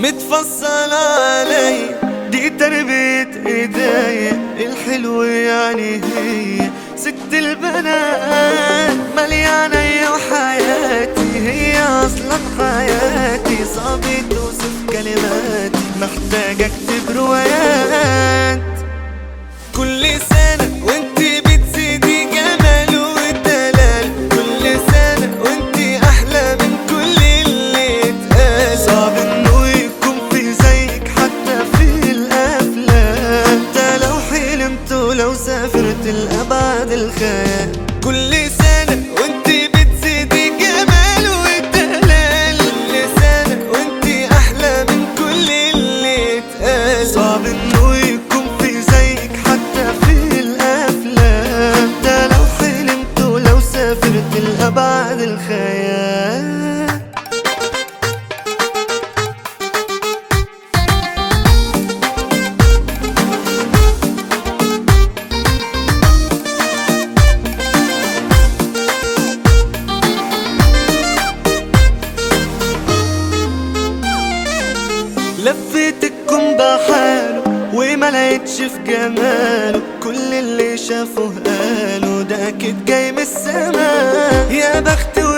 متفصل علي دي تربية ايديا الحلوة، يعني هي ست البنات مليانة وحياتي، هي اصلا حياتي. صعب توصف كلماتي، محتاج اكتب روايات. كل سنة وانتي بتزيدي جمال ودلال، كل سنة وانتي احلى من كل اللي اتقال. صعب انه يكون في زيك حتى في الافلام، حتى لو حلمت ولو سافرت لأبعد الخيال. كل سنة وانتي بتزيدي جمال ودلال، كل سنة وانتي احلى من كل اللي اتقال. صعب انه يكون في زيك حتى في الافلام، حتى لو حلمت ولو سافرت لأبعد الخيال. لفيت الكون بحاله وما لقيتش في جماله، كل اللي شافه قالوا ده اكيد جاي من السما. يا بخت